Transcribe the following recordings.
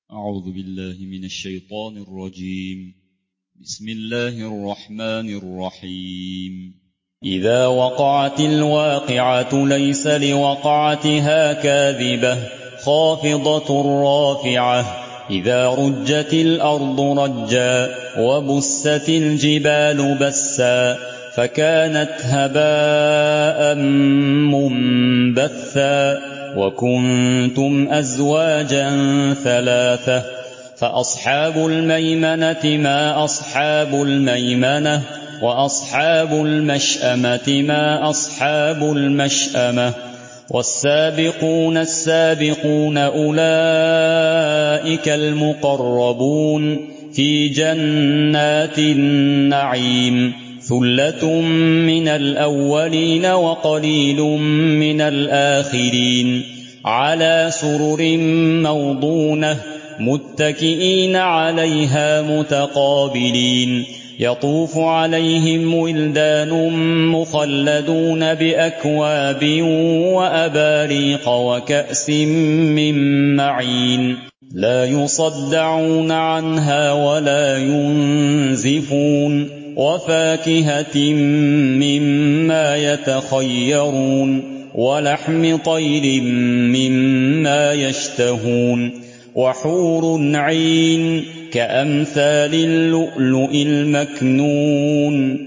أعوذ بالله من الشيطان الرجيم. بسم الله الرحمن الرحيم. إذا وقعت الواقعة ليس لوقعتها كاذبة خافضة رافعة إذا رجت الأرض رجا وبست الجبال بسا فكانت هباء منبثا وكنتم أزواجا ثلاثة فأصحاب الميمنة ما أصحاب الميمنة وأصحاب المشأمة ما أصحاب المشأمة والسابقون السابقون أولئك المقربون في جنات النعيم ثلة من الأولين وقليل من الآخرين على سرر موضونة متكئين عليها متقابلين يطوف عليهم ولدان مخلدون بأكواب وأباريق وكأس من معين لا يصدعون عنها ولا ينزفون وفاكهة مما يتخيرون ولحم طير مما يشتهون وحور عين كأمثال اللؤلؤ المكنون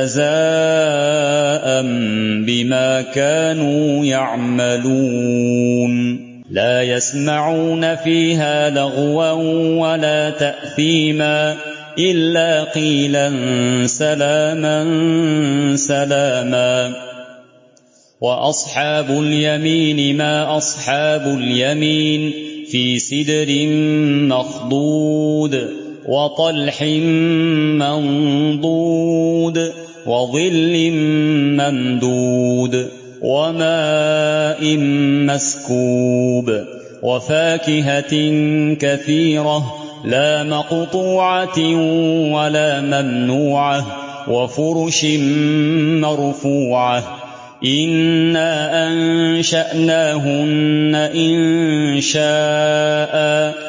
جزاء بما كانوا يعملون لا يسمعون فيها لغوا ولا تأثيما إلا قيلا سلاما سلاما وأصحاب اليمين ما أصحاب اليمين في سدر مخضود وطلح منضود وظل ممدود وماء مسكوب وفاكهة كثيرة لا مقطوعة ولا ممنوعة وفرش مرفوعة إنا أنشأناهن إنشاء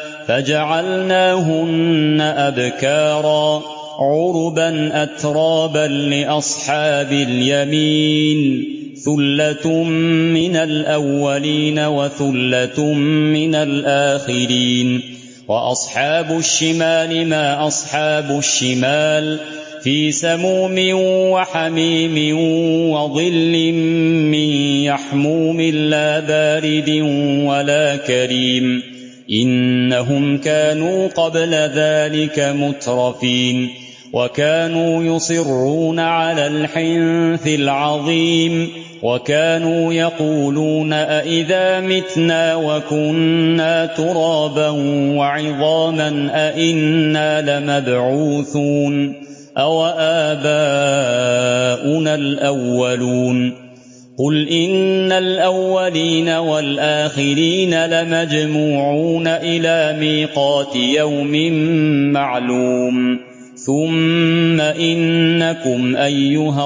فجعلناهن أبكارا عربا أترابا لأصحاب اليمين ثلة من الأولين وثلة من الآخرين وأصحاب الشمال ما أصحاب الشمال في سموم وحميم وظل من يحموم لا بارد ولا كريم إنهم كانوا قبل ذلك مترفين وكانوا يصرون على الحنث العظيم وكانوا يقولون أئذا متنا وكنا ترابا وعظاما أئنا لمبعوثون أو آباؤنا الأولون قل إن الأولين والآخرين لمجموعون إلى ميقات يوم معلوم ثم إنكم أيها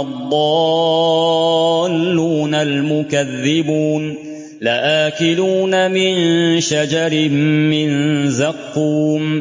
الضالون المكذبون لآكلون من شجر من زقوم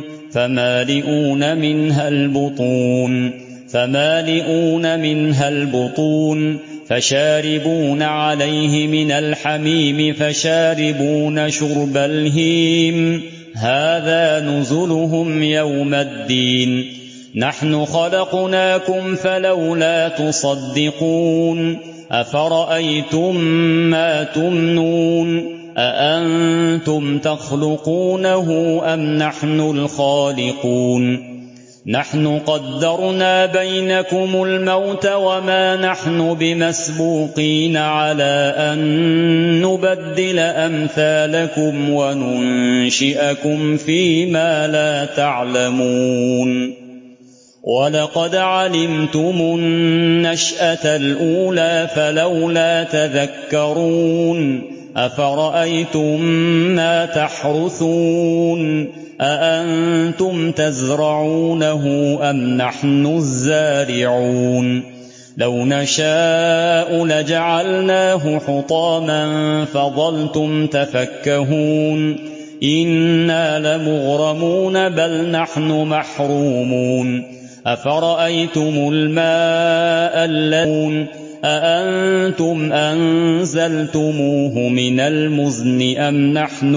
فمالئون منها البطون فشاربون عليه من الحميم فشاربون شرب الهيم هذا نزلهم يوم الدين نحن خلقناكم فلولا تصدقون أفرأيتم ما تمنون أأنتم تخلقونه أم نحن الخالقون نحن قدرنا بينكم الموت وما نحن بمسبوقين على أن نبدل أمثالكم وننشئكم فيما لا تعلمون ولقد علمتم النشأة الأولى فلولا تذكرون أفرأيتم ما تحرثون أأنتم تزرعونه أم نحن الزارعون لو نشاء لجعلناه حطاما فظلتم تفكهون إنا لمغرمون بل نحن محرومون أفرأيتم الماء الذي أأنتم أنزلتموه من المزن أم نحن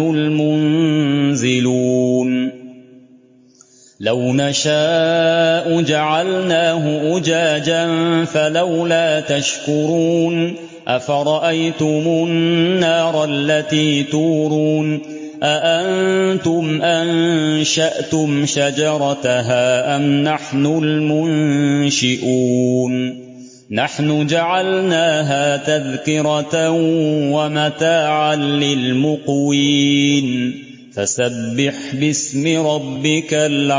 المنزلون لو نشاء جعلناه أجاجا فلولا تشكرون أفرأيتم النار التي تورون أأنتم أنشأتم شجرتها أم نحن المنشئون نحن جعلناها تذكرة ومتاعا للمقوين فسبح باسم ربك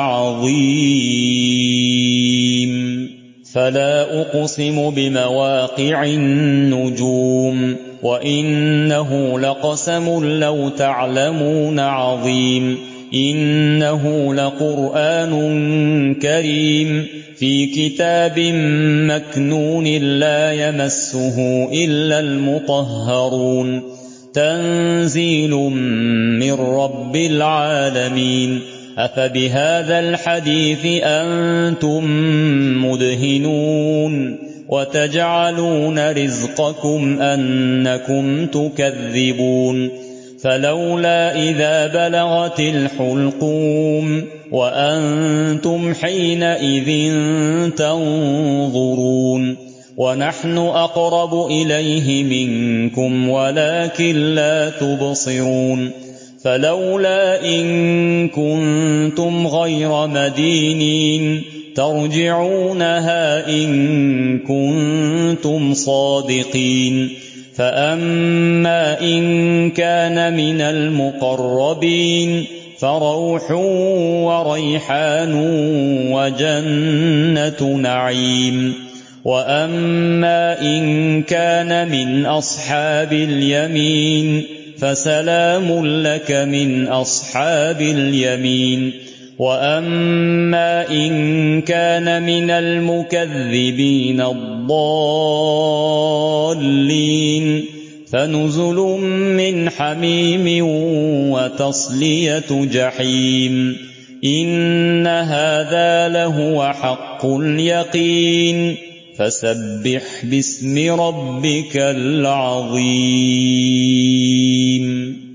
العظيم فلا أقسم بمواقع النجوم وإنه لقسم لو تعلمون عظيم إنه لقرآن كريم في كتاب مكنون لا يمسه إلا المطهرون تنزيل من رب العالمين أفبهذا الحديث أنتم مدهنون وتجعلون رزقكم أنكم تكذبون فلولا إذا بلغت الحلقوم وأنتم حينئذ تنظرون ونحن أقرب إليه منكم ولكن لا تبصرون فلولا إن كنتم غير مدينين ترجعونها إن كنتم صادقين فأما إن كان من المقربين فروح وريحان وجنة نعيم وأما إن كان من أصحاب اليمين فسلام لك من أصحاب اليمين وأما إن كان من المكذبين الضالين فنزل من حميم وتصلية جحيم إن هذا لهو حق اليقين فسبح باسم ربك العظيم